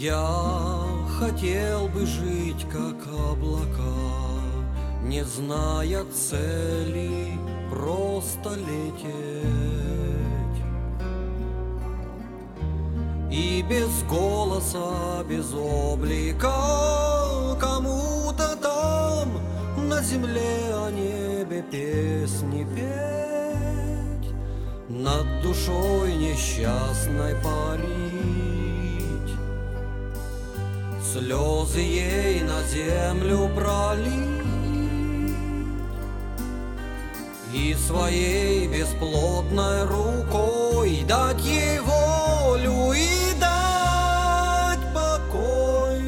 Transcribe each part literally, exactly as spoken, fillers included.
Я хотел бы жить, как облака, не зная цели, просто лететь. И без голоса, без облика кому-то там на земле о небе песни петь, над душой несчастной парить, слезы ей на землю пролить и своей бесплотной рукой дать ей волю и дать покой.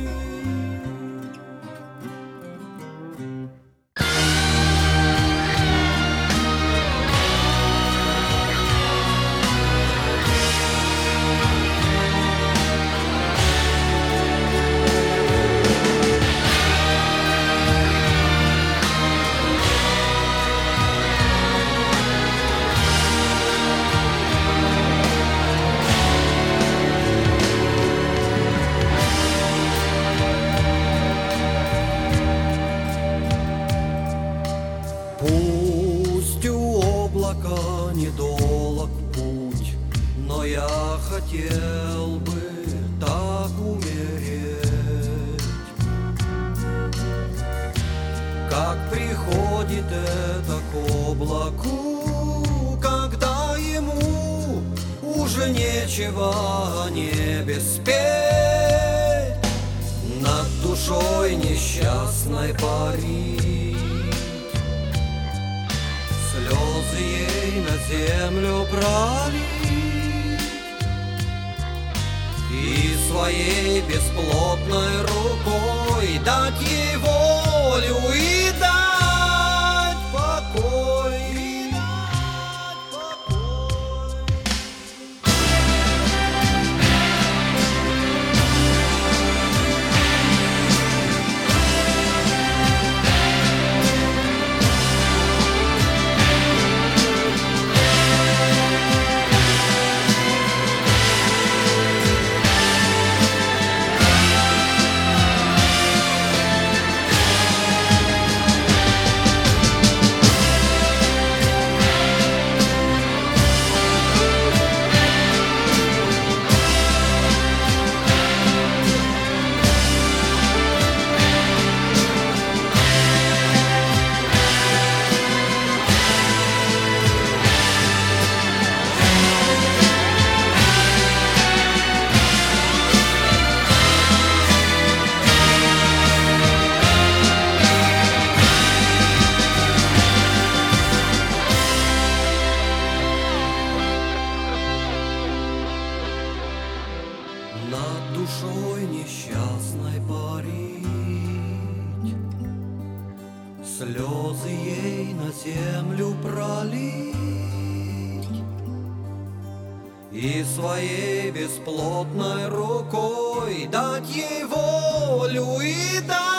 Пусть у облака недолг путь, но я хотел бы так умереть, как приходит это к облаку, когда ему уже нечего о небе спеть, над душой несчастной парить, слезы ей на землю пролить и своей бесплотной рукой дать ей волю и дать покой. И дать покой. Над душой несчастной парить, слезы ей на землю пролить и своей бесплотной рукой дать ей волю и дать